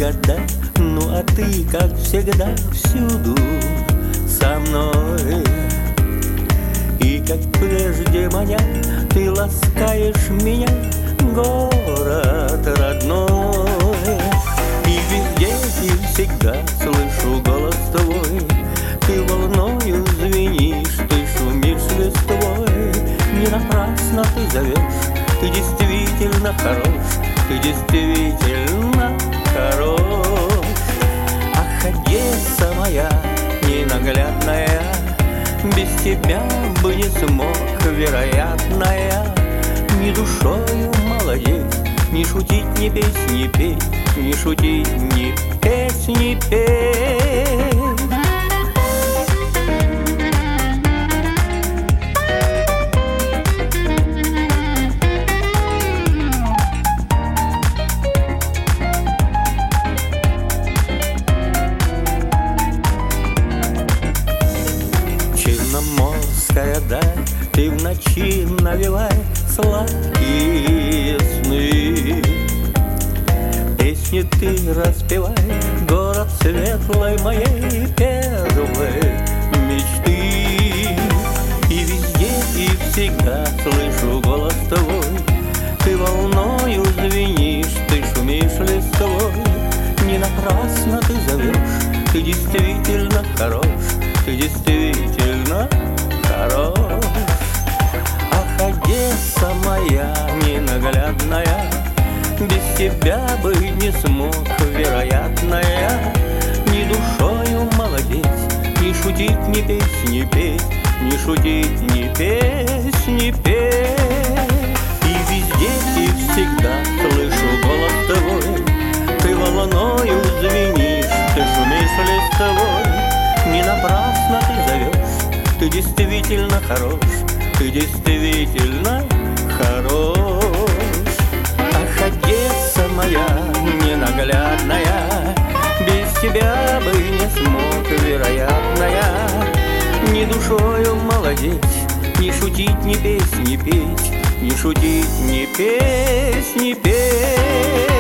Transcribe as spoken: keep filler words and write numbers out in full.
года, ну а ты, как всегда, всюду со мной. И как прежде маня, ты ласкаешь меня, город родной. И везде и всегда слышу голос твой, ты волною звенишь, ты шумишь листвой. Не напрасно ты зовешь, ты действительно хорош, ты действительно хорош. Ах, Одесса моя ненаглядная, без тебя бы не смог, вероятная. Ни душою молодеть, ни шутить, ни петь, ни петь, ни шутить, ни петь, ни петь. Черноморская даль, ты в ночи навевай сладкие сны. Песни ты распевай, город светлой моей первой мечты. И везде и всегда слышу голос твой, ты волною звенишь, ты шумишь листвой. Не напрасно ты зовешь, ты действительно хорош, ты действительно хорош. Ах, Одесса моя ненаглядная, без тебя бы не смог, вероятная. Ни душою молодеть, ни шутить, ни петь, ни петь, ни шутить, ни петь, ни петь. И везде и всегда слышу голос твой, ты волною звенишь, ты шумишь листвой. Не напрасно ты зовешь, ты действительно хорош, ты действительно хорош. Ах, Одесса моя ненаглядная, без тебя бы не смог, вероятная. Ни душою молодеть, ни шутить, ни петь, ни петь, ни шутить, ни петь, ни петь.